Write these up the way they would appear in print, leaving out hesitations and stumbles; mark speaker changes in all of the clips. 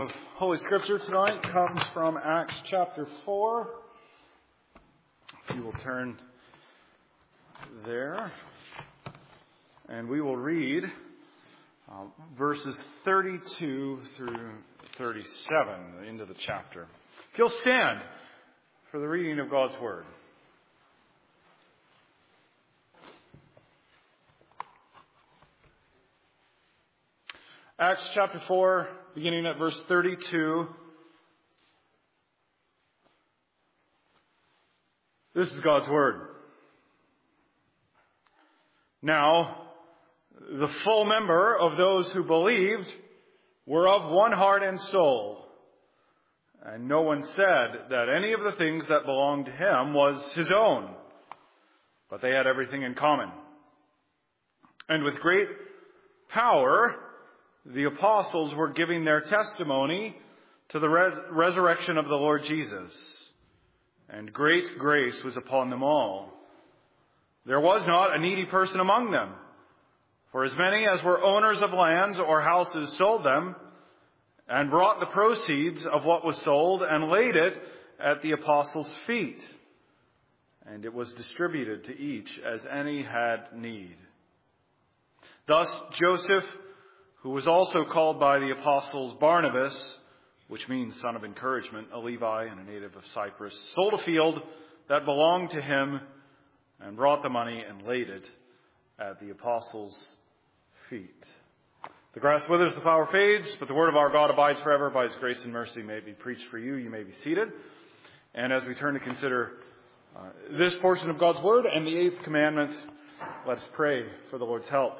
Speaker 1: Holy Scripture tonight comes from Acts chapter 4. If you will turn there, and we will read verses 32 through 37, the end of the chapter. If you'll stand for the reading of God's Word. Acts chapter 4, beginning at verse 32. This is God's Word. Now, the full number of those who believed were of one heart and soul. And no one said that any of the things that belonged to him was his own, but they had everything in common. And with great power, the apostles were giving their testimony to the resurrection of the Lord Jesus. And great grace was upon them all. There was not a needy person among them. For as many as were owners of lands or houses sold them, and brought the proceeds of what was sold, and laid it at the apostles' feet. And it was distributed to each as any had need. Thus Joseph, who was also called by the apostles Barnabas, which means son of encouragement, a Levi and a native of Cyprus, sold a field that belonged to him and brought the money and laid it at the apostles' feet. The grass withers, the flower fades, but the word of our God abides forever. By his grace and mercy may it be preached for you. You may be seated. And as we turn to consider this portion of God's word and the eighth commandment, let us pray for the Lord's help.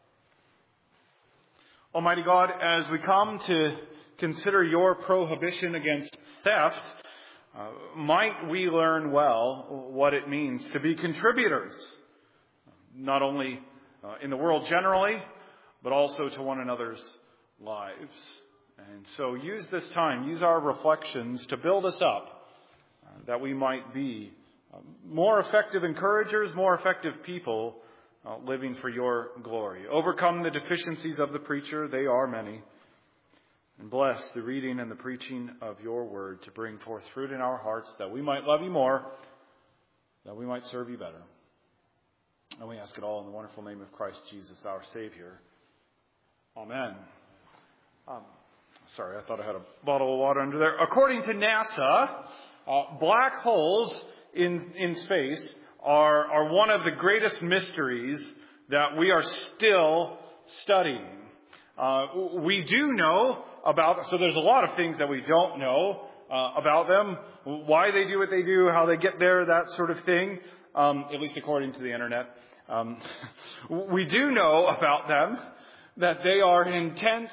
Speaker 1: Almighty God, as we come to consider your prohibition against theft, might we learn well what it means to be contributors, not only in the world generally, but also to one another's lives. And so use this time, use our reflections to build us up, that we might be more effective encouragers, more effective people, living for your glory. Overcome the deficiencies of the preacher, they are many. And bless the reading and the preaching of your word to bring forth fruit in our hearts, that we might love you more, that we might serve you better. And we ask it all in the wonderful name of Christ Jesus, our Savior. Amen. Sorry, I thought I had a bottle of water under there. According to NASA, black holes in space are one of the greatest mysteries that we are still studying. We do know about, so there's a lot of things that we don't know about them, why they do what they do, how they get there, that sort of thing, at least according to the internet. We do know about them that they are intense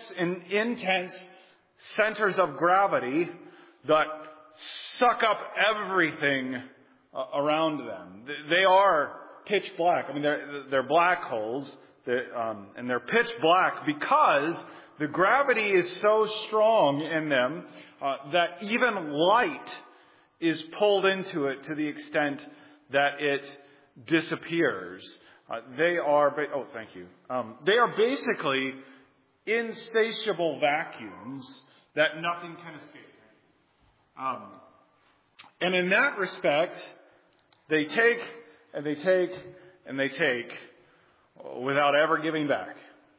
Speaker 1: centers of gravity that suck up everything around them. They are pitch black. I mean, they're black holes, and they're pitch black because the gravity is so strong in them that even light is pulled into it to the extent that it disappears. They are basically insatiable vacuums that nothing can escape. And in that respect, they take and they take and they take without ever giving back.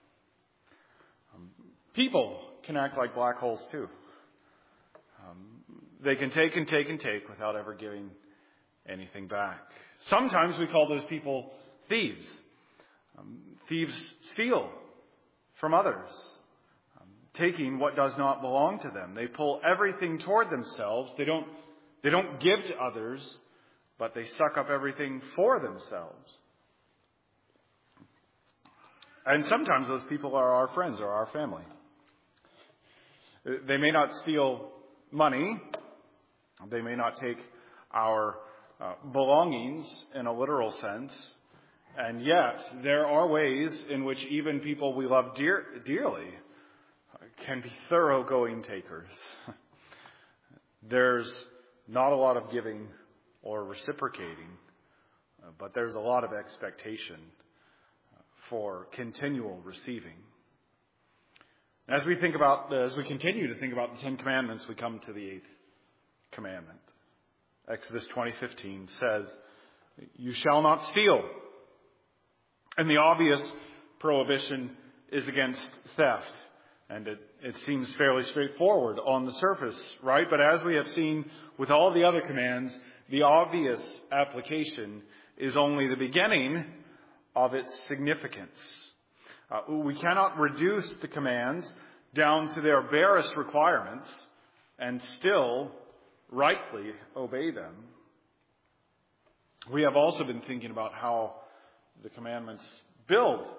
Speaker 1: People can act like black holes too. They can take and take and take without ever giving anything back. Sometimes we call those people thieves. Thieves steal from others, taking what does not belong to them. They pull everything toward themselves. They don't give to others, but they suck up everything for themselves. And sometimes those people are our friends or our family. They may not steal money. They may not take our belongings in a literal sense. And yet, there are ways in which even people we love dearly can be thoroughgoing takers. There's not a lot of giving or reciprocating, but there's a lot of expectation for continual receiving. As we continue to think about the Ten Commandments, we come to the 8th commandment. Exodus 20:15 says, "You shall not steal." And the obvious prohibition is against theft. And it seems fairly straightforward on the surface, right? But as we have seen with all the other commands, the obvious application is only the beginning of its significance. We cannot reduce the commands down to their barest requirements and still rightly obey them. We have also been thinking about how the commandments build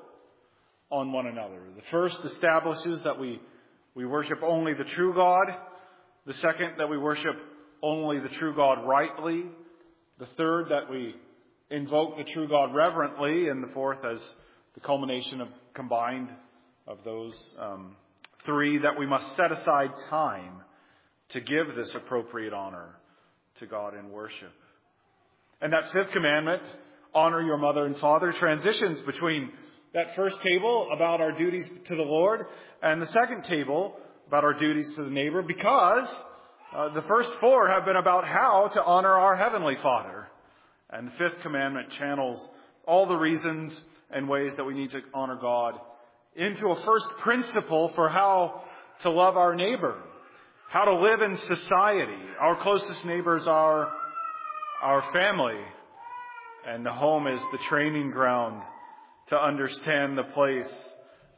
Speaker 1: on one another. The first establishes that we worship only the true God. The second, that we worship only the true God rightly. The third, that we invoke the true God reverently. And the fourth, as the culmination of combined of those three, that we must set aside time to give this appropriate honor to God in worship. And that 5th commandment, honor your mother and father, transitions between that first table about our duties to the Lord and the second table about our duties to the neighbor, because the first 4 have been about how to honor our Heavenly Father. And the 5th commandment channels all the reasons and ways that we need to honor God into a first principle for how to love our neighbor, how to live in society. Our closest neighbors are our family, and the home is the training ground to understand the place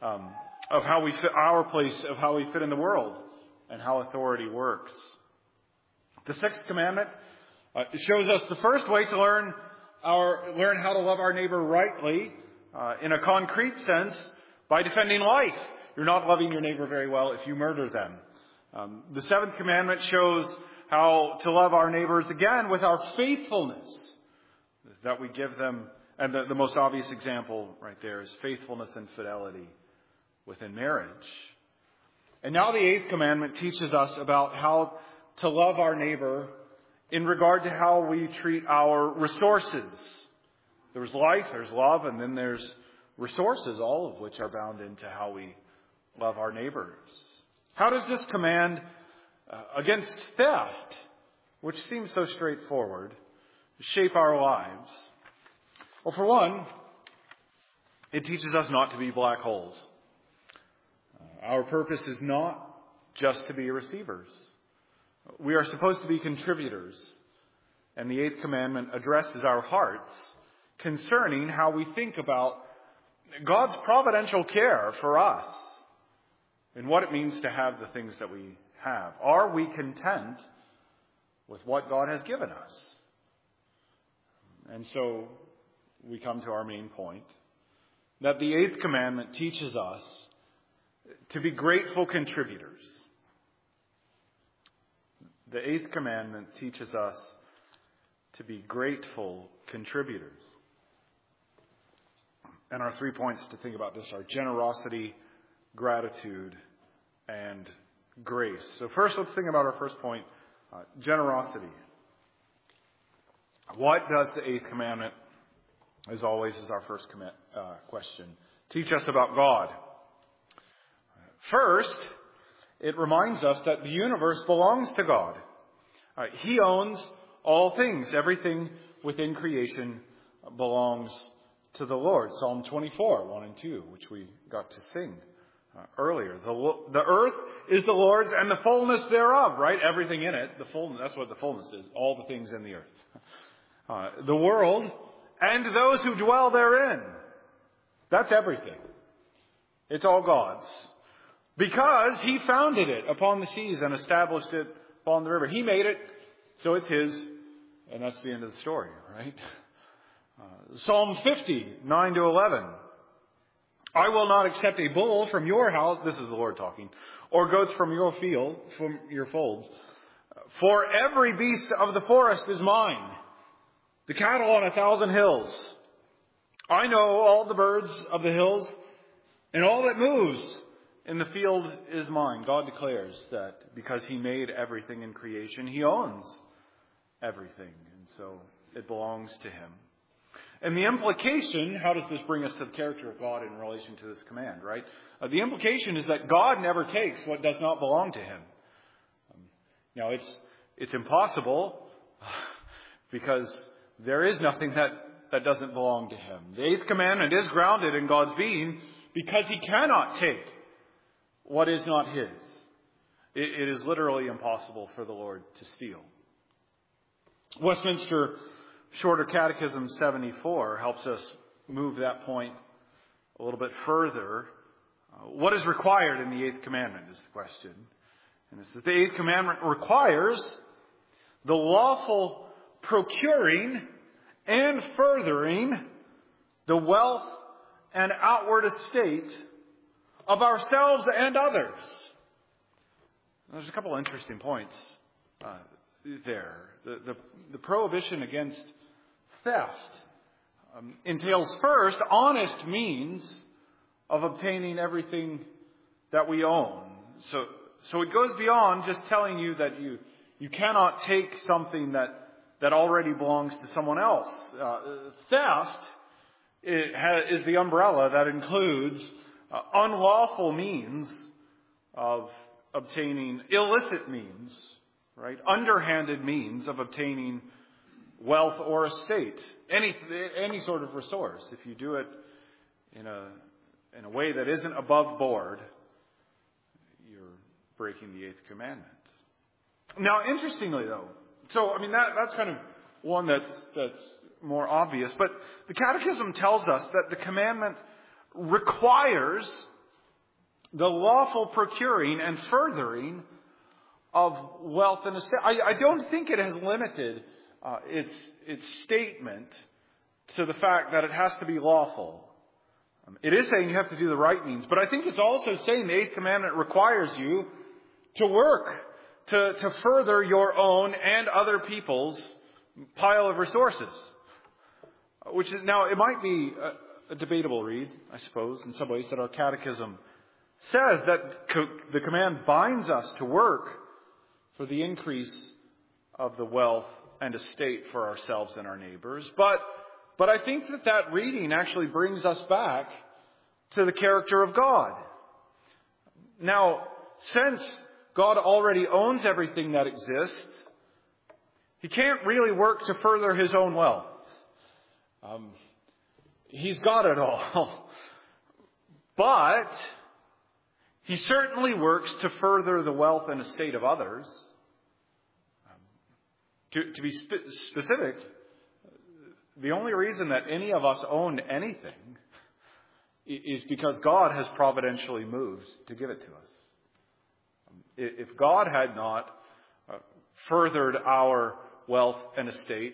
Speaker 1: of how we fit, our place of how we fit in the world and how authority works. The 6th commandment shows us the first way to learn how to love our neighbor rightly in a concrete sense by defending life. You're not loving your neighbor very well if you murder them. The 7th commandment shows how to love our neighbors again with our faithfulness that we give them. And the most obvious example right there is faithfulness and fidelity within marriage. And now the 8th commandment teaches us about how to love our neighbor in regard to how we treat our resources. There's life, there's love, and then there's resources, all of which are bound into how we love our neighbors. How does this command against theft, which seems so straightforward, shape our lives? Well, for one, it teaches us not to be black holes. Our purpose is not just to be receivers. We are supposed to be contributors. And the 8th commandment addresses our hearts concerning how we think about God's providential care for us and what it means to have the things that we have. Are we content with what God has given us? And so we come to our main point, that the 8th commandment teaches us to be grateful contributors. The 8th commandment teaches us to be grateful contributors. And our 3 points to think about this are generosity, gratitude, and grace. So first, let's think about our first point, generosity. What does the 8th commandment, as always, is our first question, teach us about God? First, it reminds us that the universe belongs to God. He owns all things. Everything within creation belongs to the Lord. Psalm 24, 1 and 2, which we got to sing earlier. The earth is the Lord's and the fullness thereof, right? Everything in it. The fullness, that's what the fullness is. All the things in the earth. The world and those who dwell therein. That's everything. It's all God's. Because He founded it upon the seas and established it upon the river. He made it, so it's His. And that's the end of the story, right? Psalm 50, 9 to 11. I will not accept a bull from your house, this is the Lord talking, or goats from your field, from your folds. For every beast of the forest is mine, the cattle on 1,000 hills. I know all the birds of the hills, and all that moves in the field is mine. God declares that because He made everything in creation, He owns everything, and so it belongs to Him. And the implication, how does this bring us to the character of God in relation to this command, right? The implication is that God never takes what does not belong to Him. Now, it's impossible because there is nothing that doesn't belong to Him. The eighth commandment is grounded in God's being because He cannot take what is not His. It is literally impossible for the Lord to steal. Westminster Shorter Catechism 74 helps us move that point a little bit further. What is required in the eighth commandment is the question. And it's that the eighth commandment requires the lawful procuring and furthering the wealth and outward estate of ourselves and others. There's a couple interesting points there. The prohibition against theft entails first honest means of obtaining everything that we own. So it goes beyond just telling you that you cannot take something that already belongs to someone else. Theft is the umbrella that includes unlawful means of obtaining illicit means, right? Underhanded means of obtaining wealth or estate, any sort of resource. If you do it in a way that isn't above board, you're breaking the eighth commandment. Now, interestingly, though, that's kind of one that's more obvious. But the Catechism tells us that the commandment requires the lawful procuring and furthering of wealth and estate. I don't think it has limited its statement to the fact that it has to be lawful. It is saying you have to do the right means, but I think it's also saying the eighth commandment requires you to work to further your own and other people's pile of resources. Which is, now, it might be a debatable read, I suppose, in some ways, that our catechism says that the command binds us to work for the increase of the wealth and estate for ourselves and our neighbors. But I think that reading actually brings us back to the character of God. Now, since God already owns everything that exists, He can't really work to further His own wealth. He's got it all. But He certainly works to further the wealth and estate of others. To be specific, the only reason that any of us own anything is because God has providentially moved to give it to us. If God had not furthered our wealth and estate,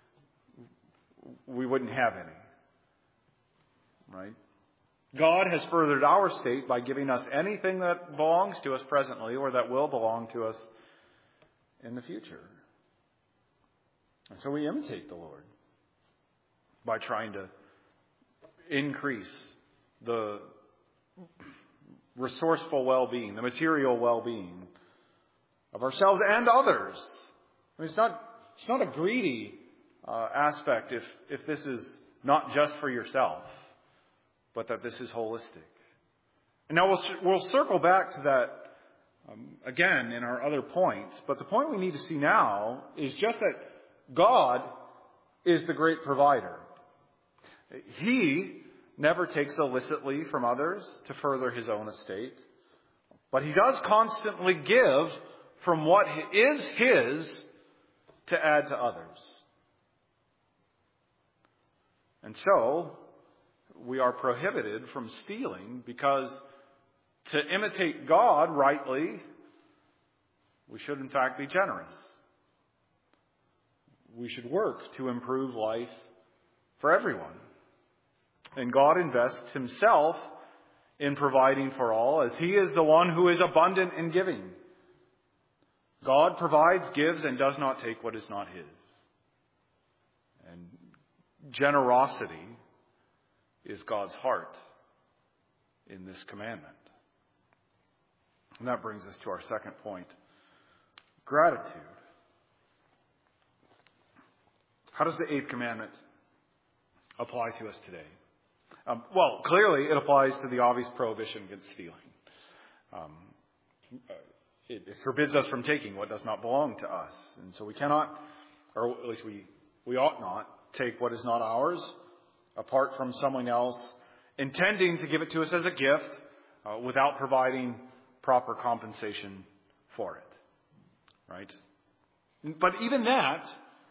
Speaker 1: we wouldn't have any. Right? God has furthered our estate by giving us anything that belongs to us presently or that will belong to us in the future. And so we imitate the Lord by trying to increase the resourceful well-being, the material well-being of ourselves and others. I mean, it's not a greedy aspect if this is not just for yourself, but that this is holistic. And now we'll circle back to that again in our other points. But the point we need to see now is just that God is the great provider. He never takes illicitly from others to further His own estate, but He does constantly give from what is His to add to others. And so, we are prohibited from stealing because to imitate God rightly, we should in fact be generous. We should work to improve life for everyone. And God invests Himself in providing for all, as He is the one who is abundant in giving. God provides, gives, and does not take what is not His. And generosity is God's heart in this commandment. And that brings us to our second point, gratitude. How does the eighth commandment apply to us today? Well, clearly it applies to the obvious prohibition against stealing. It forbids us from taking what does not belong to us. And so we cannot, or at least we ought not, take what is not ours apart from someone else, intending to give it to us as a gift without providing proper compensation for it. Right? But even that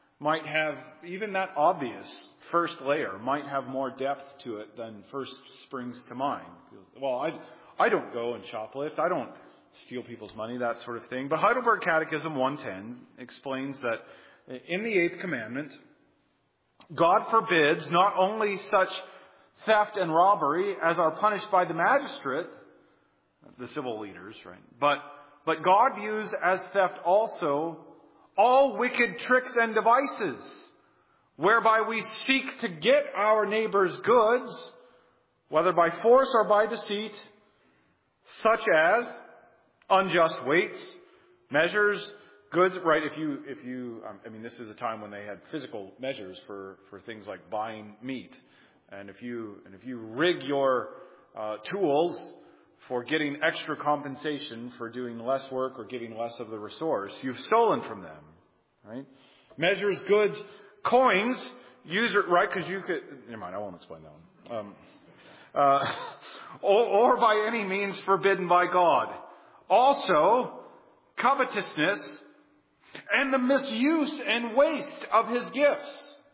Speaker 1: obvious first layer might have more depth to it than first springs to mind. Well, I don't go and shoplift. I don't steal people's money, that sort of thing. But Heidelberg Catechism 110 explains that in the 8th commandment, God forbids not only such theft and robbery as are punished by the magistrate, the civil leaders, right? But God views as theft also all wicked tricks and devices, whereby we seek to get our neighbor's goods, whether by force or by deceit, such as unjust weights, measures, goods, right? If you, this is a time when they had physical measures for things like buying meat, and if you rig your tools for getting extra compensation for doing less work or getting less of the resource, you've stolen from them, right? Measures, goods, coins, right? Because you could. Never mind, I won't explain that one. Or by any means forbidden by God. Also, covetousness and the misuse and waste of His gifts,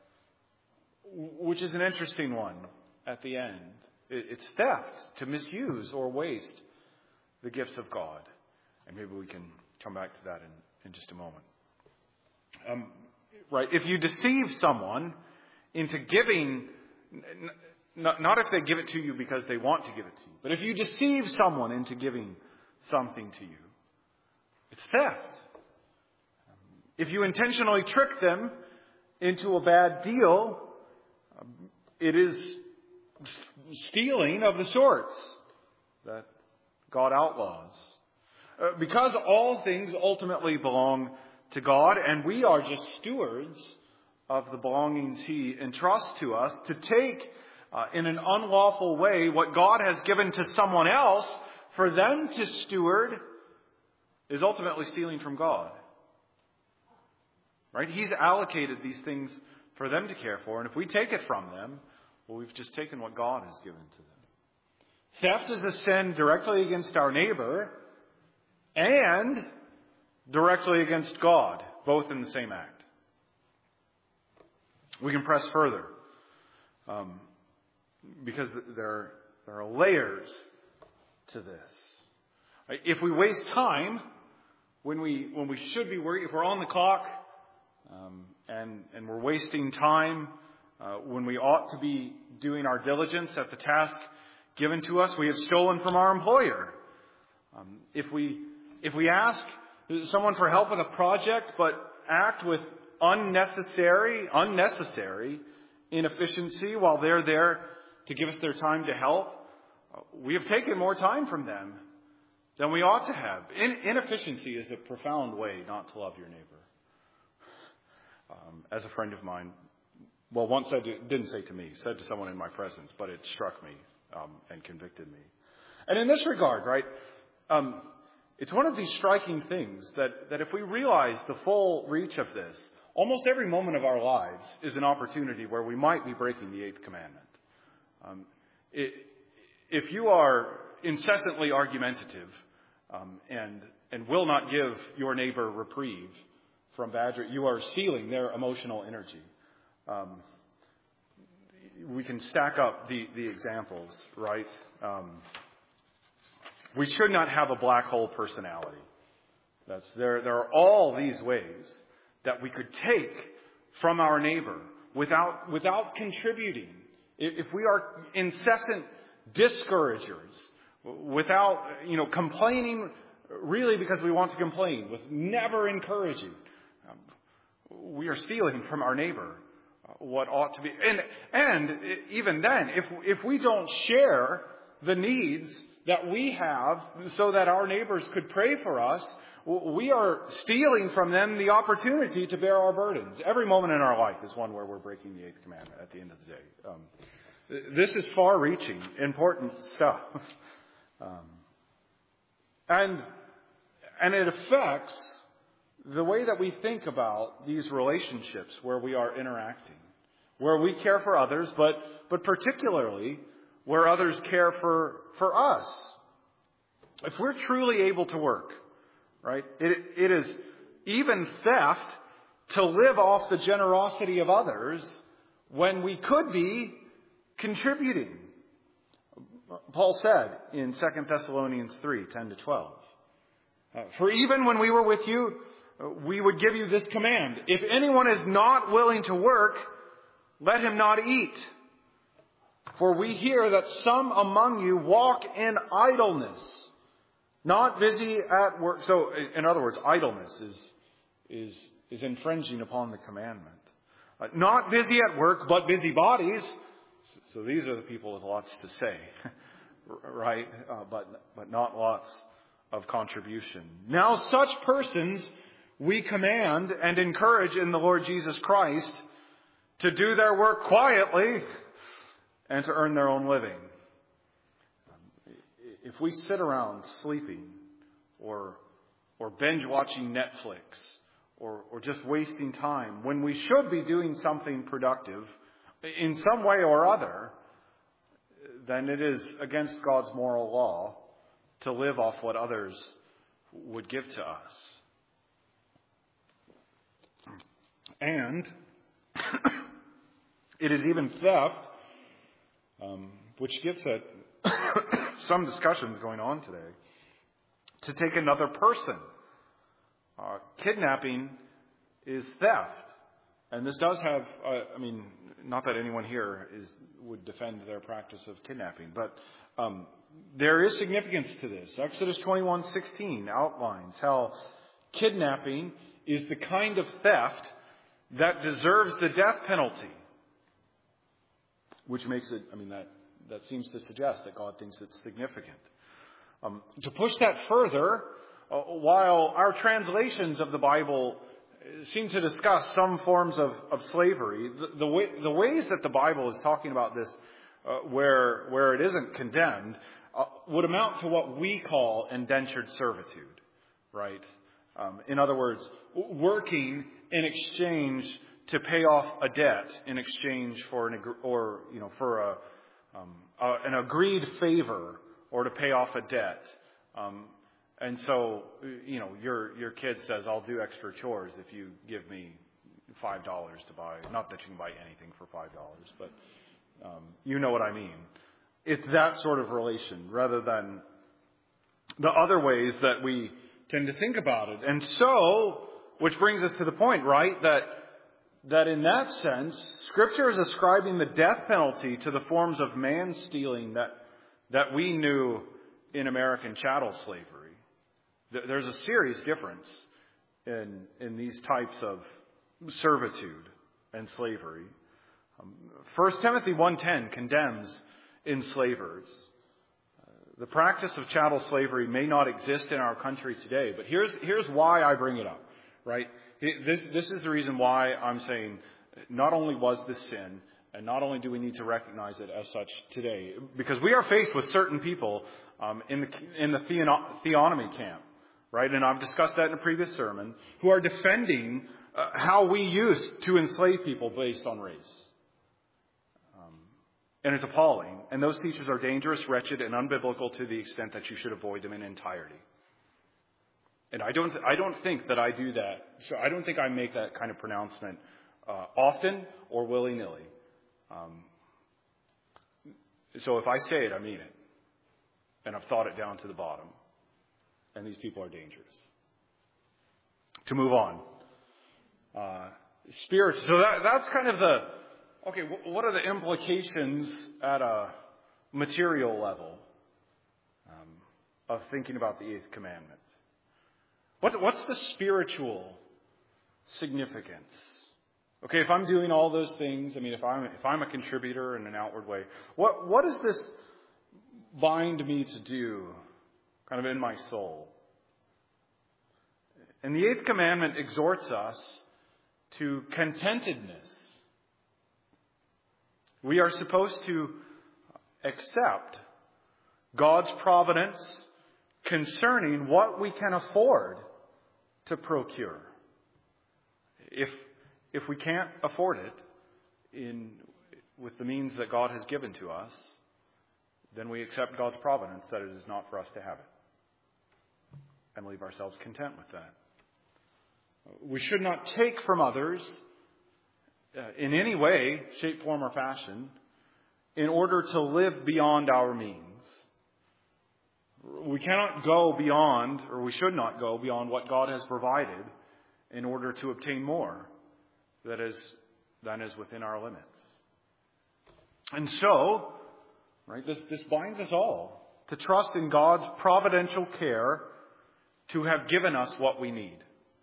Speaker 1: which is an interesting one at the end. It's theft to misuse or waste the gifts of God. And maybe we can come back to that in just a moment. Right, if you deceive someone into giving, not if they give it to you because they want to give it to you, but if you deceive someone into giving something to you, it's theft. If you intentionally trick them into a bad deal, it is stealing of the sorts that God outlaws. Because all things ultimately belong to God, and we are just stewards of the belongings He entrusts to us, to take in an unlawful way what God has given to someone else for them to steward is ultimately stealing from God. Right? He's allocated these things for them to care for, and if we take it from them, well, we've just taken what God has given to them. Theft is a sin directly against our neighbor and directly against God, both in the same act. We can press further because there are layers to this. If we waste time when we should be working, if we're on the clock and we're wasting time when we ought to be doing our diligence at the task given to us, we have stolen from our employer. If we ask someone for help with a project but act with unnecessary inefficiency while they're there to give us their time to help, we have taken more time from them than we ought to have. Inefficiency is a profound way not to love your neighbor. As a friend of mine, once didn't say to me, said to someone in my presence, but it struck me and convicted me. And in this regard, right, it's one of these striking things that if we realize the full reach of this, almost every moment of our lives is an opportunity where we might be breaking the 8th commandment. If you are incessantly argumentative and will not give your neighbor reprieve from badger, you are stealing their emotional energy. We can stack up the examples, right? We should not have a black hole personality. There are all these ways that we could take from our neighbor without contributing. If we are incessant discouragers, without complaining really because we want to complain, with never encouraging, we are stealing from our neighbor what ought to be. And even then, if we don't share the needs that we have so that our neighbors could pray for us, we are stealing from them the opportunity to bear our burdens. Every moment in our life is one where we're breaking the 8th commandment at the end of the day. This is far-reaching, important stuff. And it affects the way that we think about these relationships where we are interacting, where we care for others, but particularly where others care for us. If we're truly able to work, right, it is even theft to live off the generosity of others when we could be contributing. Paul said in 2 Thessalonians 3:10-12, for even when we were with you, we would give you this command: if anyone is not willing to work, let him not eat. For we hear that some among you walk in idleness, not busy at work. So, in other words, idleness is infringing upon the commandment. Not busy at work, but busy bodies. So these are the people with lots to say, right? But not lots of contribution. Now, such persons we command and encourage in the Lord Jesus Christ to do their work quietly and to earn their own living. If we sit around sleeping or binge watching Netflix or just wasting time when we should be doing something productive in some way or other, then it is against God's moral law to live off what others would give to us. And it is even theft, which gets at some discussions going on today, to take another person. Kidnapping is theft. And this does have, not that anyone here would defend their practice of kidnapping, but there is significance to this. Exodus 21:16 outlines how kidnapping is the kind of theft that deserves the death penalty. Which makes it, that seems to suggest that God thinks it's significant. To push that further, while our translations of the Bible seem to discuss some forms of slavery, the ways that the Bible is talking about this, where it isn't condemned, would amount to what we call indentured servitude, right? In other words, working in exchange to pay off a debt in exchange for an agreed favor or to pay off a debt. And so, your kid says, I'll do extra chores if you give me $5 to buy. Not that you can buy anything for $5, but you know what I mean. It's that sort of relation rather than the other ways that we tend to think about it. And so, which brings us to the point, right, that in that sense, Scripture is ascribing the death penalty to the forms of man-stealing that we knew in American chattel slavery. There's a serious difference in these types of servitude and slavery. 1 Timothy 1:10 condemns enslavers. The practice of chattel slavery may not exist in our country today, but here's why I bring it up, right? This is the reason why I'm saying not only was this sin, and not only do we need to recognize it as such today, because we are faced with certain people in the theonomy camp, right? And I've discussed that in a previous sermon, who are defending how we used to enslave people based on race. And it's appalling. And those teachers are dangerous, wretched, and unbiblical to the extent that you should avoid them in entirety. And I don't think that I do that. So I don't think I make that kind of pronouncement often or willy-nilly. So if I say it, I mean it. And I've thought it down to the bottom. And these people are dangerous. To move on. Spirit. So that's kind of okay, what are the implications at a material level of thinking about the 8th commandment? What's the spiritual significance? Okay, if I'm doing all those things, if I'm a contributor in an outward way, what bind me to do, kind of in my soul? And the eighth commandment exhorts us to contentedness. We are supposed to accept God's providence concerning what we can afford to procure. If we can't afford it with the means that God has given to us, then we accept God's providence that it is not for us to have it, and leave ourselves content with that. We should not take from others in any way, shape, form, or fashion in order to live beyond our means. We cannot go beyond, or we should not go beyond what God has provided in order to obtain more than is within our limits. And so, right, this binds us all to trust in God's providential care to have given us what we need.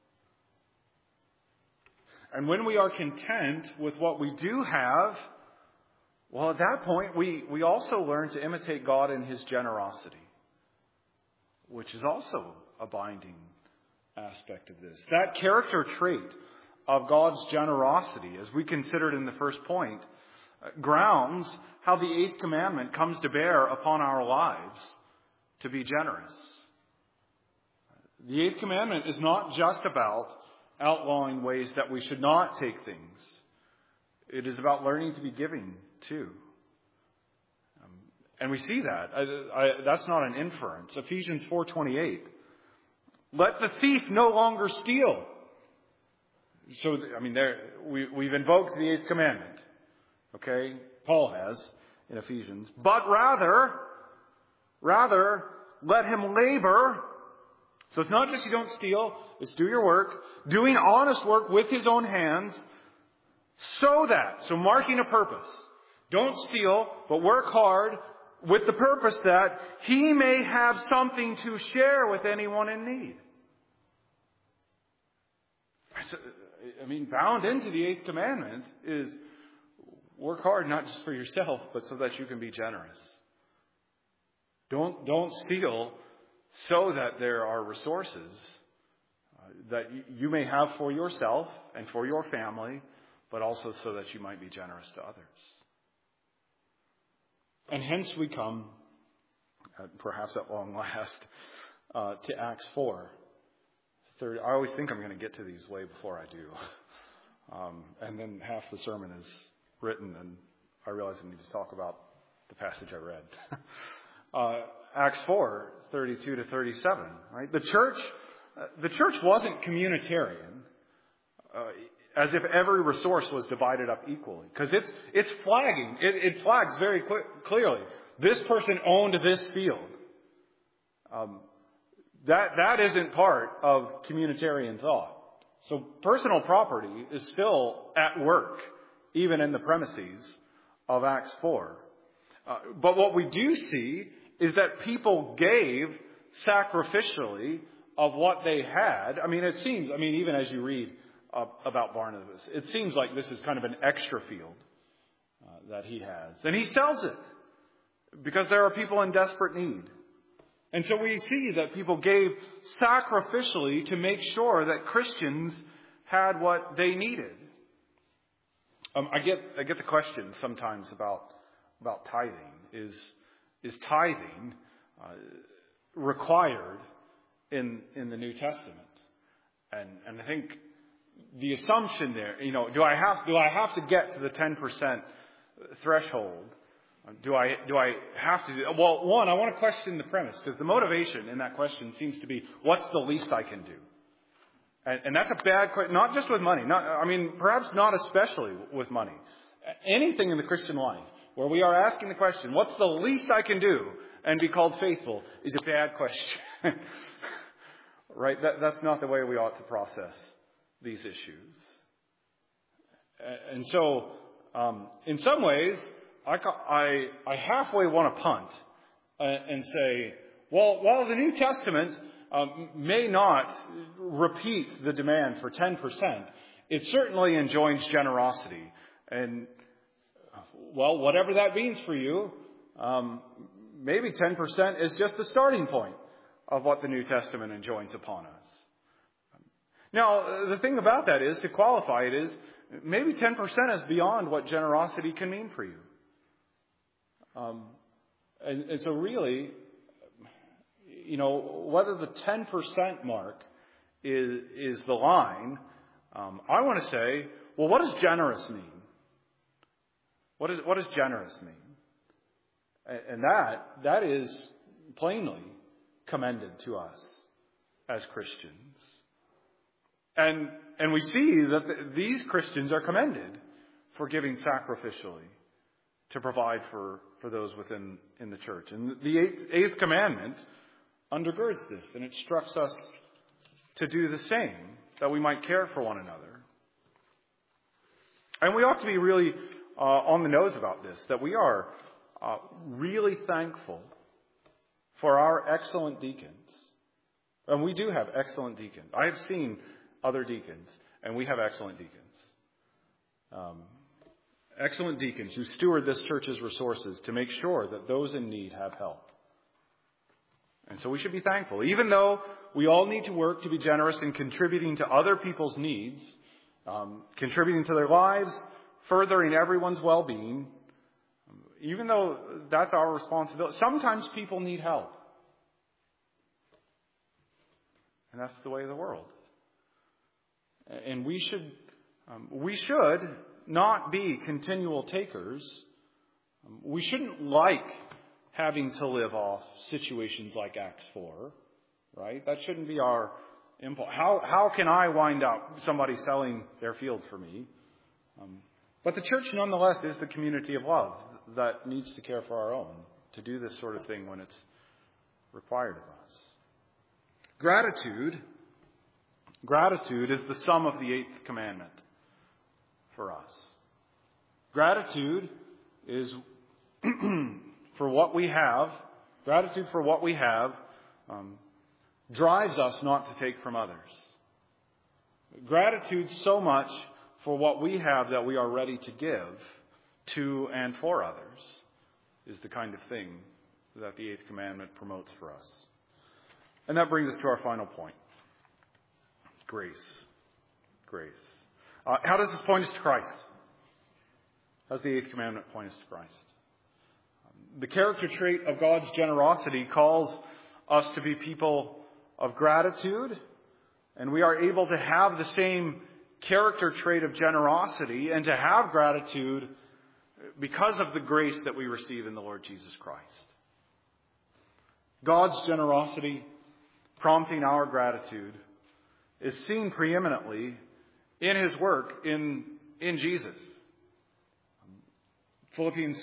Speaker 1: And when we are content with what we do have, well, at that point, we also learn to imitate God in His generosity, which is also a binding aspect of this. That character trait of God's generosity, as we considered in the first point, grounds how the eighth commandment comes to bear upon our lives to be generous. The eighth commandment is not just about outlawing ways that we should not take things. It is about learning to be giving too. And we see that. That's not an inference. Ephesians 4:28. Let the thief no longer steal. So, we've invoked the eighth commandment. Okay? Paul has in Ephesians. But rather, let him labor. So it's not just you don't steal, it's do your work. Doing honest work with his own hands. So marking a purpose. Don't steal, but work hard with the purpose that he may have something to share with anyone in need. Bound into the eighth commandment is work hard not just for yourself, but so that you can be generous. Don't steal so that there are resources that you may have for yourself and for your family, but also so that you might be generous to others. And hence we come, perhaps at long last, to Acts 4. I always think I'm going to get to these way before I do. And then half the sermon is written, and I realize I need to talk about the passage I read. Acts 4, 32 to 37. Right? The church wasn't communitarian, as if every resource was divided up equally, because it's flagging. It flags very clearly. This person owned this field. That isn't part of communitarian thought. So personal property is still at work, even in the premises of Acts 4. But what we do see is that people gave sacrificially of what they had. It seems, even as you read about Barnabas, it seems like this is kind of an extra field that he has. And he sells it because there are people in desperate need. And so we see that people gave sacrificially to make sure that Christians had what they needed. I get the question sometimes about tithing. Is tithing required in the New Testament? And I think the assumption there, do I have to get to the 10% threshold? Do I have to? Well, one, I want to question the premise, because the motivation in that question seems to be, what's the least I can do? And that's a bad question, not just with money. Perhaps not especially with money. Anything in the Christian life where we are asking the question, what's the least I can do and be called faithful, is a bad question. Right? That's not the way we ought to process these issues. And so, in some ways, I halfway want to punt and say, well, while the New Testament may not repeat the demand for 10%, it certainly enjoins generosity. And, well, whatever that means for you, maybe 10% is just the starting point of what the New Testament enjoins upon us. Now, the thing about that is, to qualify it is, maybe 10% is beyond what generosity can mean for you. And so really, whether the 10% mark is the line, I want to say, well, what does generous mean? What does generous mean? And that is plainly commended to us as Christians. And we see that these Christians are commended for giving sacrificially to provide for those within the church. And the eighth commandment undergirds this, and it instructs us to do the same, that we might care for one another. And we ought to be really on the nose about this, that we are really thankful for our excellent deacons. And we do have excellent deacons. I have seen other deacons, and we have excellent deacons. Excellent deacons who steward this church's resources to make sure that those in need have help. And so we should be thankful. Even though we all need to work to be generous in contributing to other people's needs, contributing to their lives, furthering everyone's well-being, even though that's our responsibility, sometimes people need help. And that's the way of the world. And we should not be continual takers. We shouldn't like having to live off situations like Acts 4, right? That shouldn't be our impulse. How can I wind up somebody selling their field for me? But the church, nonetheless, is the community of love that needs to care for our own, to do this sort of thing when it's required of us. Gratitude is the sum of the eighth commandment for us. Gratitude is for what we have. Gratitude for what we have drives us not to take from others. Gratitude so much for what we have that we are ready to give to and for others is the kind of thing that the eighth commandment promotes for us. And that brings us to our final point. Grace. How does this point us to Christ? How does the eighth commandment point us to Christ? The character trait of God's generosity calls us to be people of gratitude, and we are able to have the same character trait of generosity and to have gratitude because of the grace that we receive in the Lord Jesus Christ. God's generosity prompting our gratitude is seen preeminently in His work in Jesus. Philippians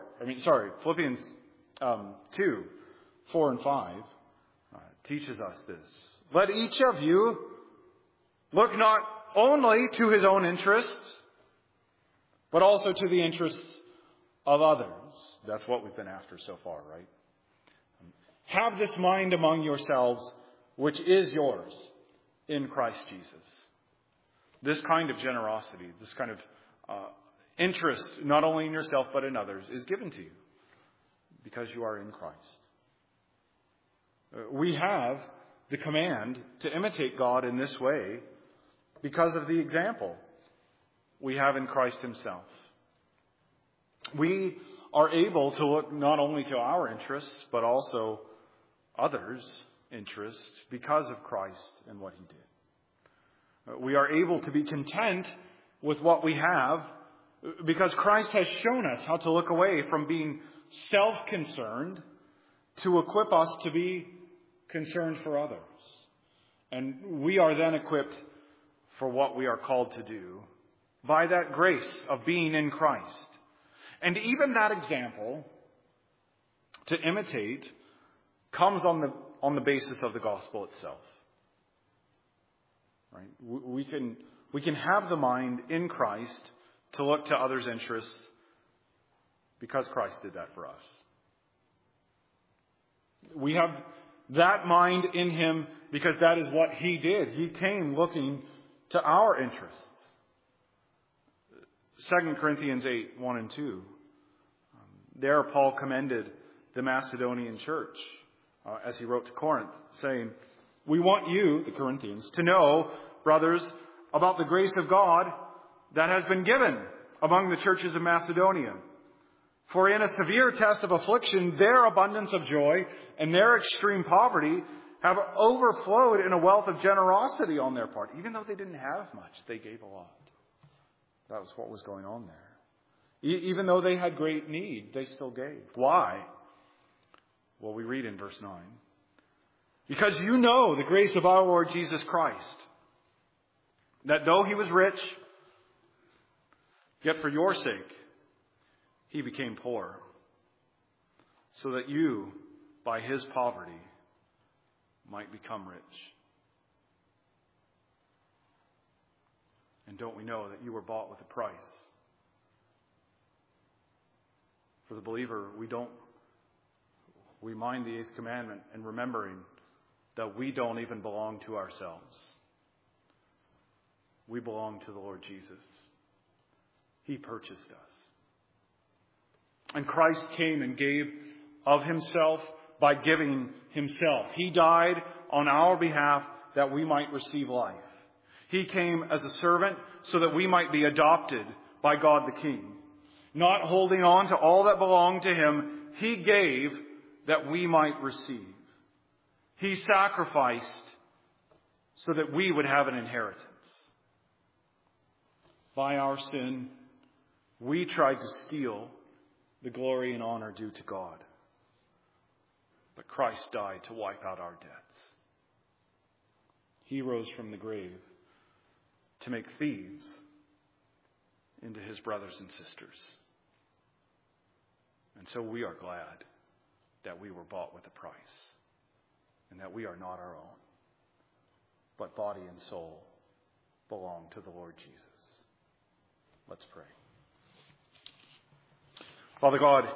Speaker 1: 2, 4 and 5 teaches us this. Let each of you look not only to his own interests, but also to the interests of others. That's what we've been after so far, right? Have this mind among yourselves, which is yours in Christ Jesus. This kind of generosity, this kind of interest, not only in yourself but in others, is given to you because you are in Christ. We have the command to imitate God in this way because of the example we have in Christ Himself. We are able to look not only to our interests, but also others' interests because of Christ and what He did. We are able to be content with what we have because Christ has shown us how to look away from being self-concerned to equip us to be concerned for others. And we are then equipped for what we are called to do by that grace of being in Christ. And even that example to imitate comes on the basis of the gospel itself. Right? We can have the mind in Christ to look to others' interests because Christ did that for us. We have that mind in Him because that is what He did. He came looking to our interests. 2 Corinthians 8, 1 and 2. There Paul commended the Macedonian church as he wrote to Corinth, saying, "We want you," the Corinthians, "to know, brothers, about the grace of God that has been given among the churches of Macedonia. For in a severe test of affliction, their abundance of joy and their extreme poverty have overflowed in a wealth of generosity on their part." Even though they didn't have much, they gave a lot. That was what was going on there. Even though they had great need, they still gave. Why? Well, we read in verse 9. "Because you know the grace of our Lord Jesus Christ, that though he was rich, yet for your sake he became poor, so that you, by his poverty, might become rich. And don't we know that you were bought with a price?" For the believer, we mind the 8th commandment and remembering that we don't even belong to ourselves. We belong to the Lord Jesus. He purchased us. And Christ came and gave of himself by giving himself. He died on our behalf that we might receive life. He came as a servant so that we might be adopted by God the King. Not holding on to all that belonged to him, he gave that we might receive. He sacrificed so that we would have an inheritance. By our sin, we tried to steal the glory and honor due to God. But Christ died to wipe out our debts. He rose from the grave to make thieves into his brothers and sisters. And so we are glad that we were bought with a price, and that we are not our own, but body and soul belong to the Lord Jesus. Let's pray. Father God,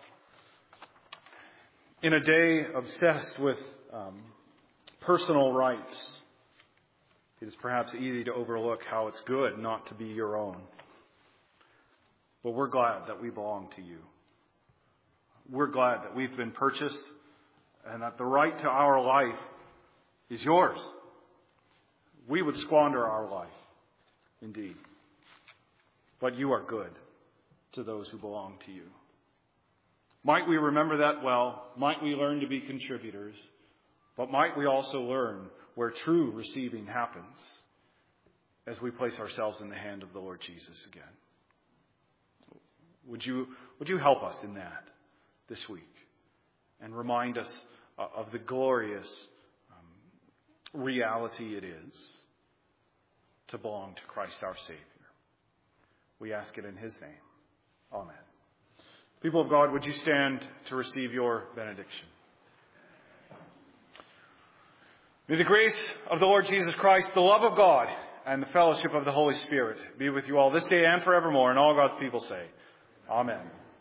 Speaker 1: in a day obsessed with personal rights, it is perhaps easy to overlook how it's good not to be your own. But we're glad that we belong to you. We're glad that we've been purchased and that the right to our life is yours. We would squander our life, indeed. But you are good to those who belong to you. Might we remember that well? Might we learn to be contributors? But might we also learn where true receiving happens as we place ourselves in the hand of the Lord Jesus again? Would you help us in that this week and remind us of the glorious reality it is to belong to Christ our Savior. We ask it in his name. Amen. People of God, would you stand to receive your benediction? May the grace of the Lord Jesus Christ, the love of God, and the fellowship of the Holy Spirit be with you all this day and forevermore. And all God's people say, Amen.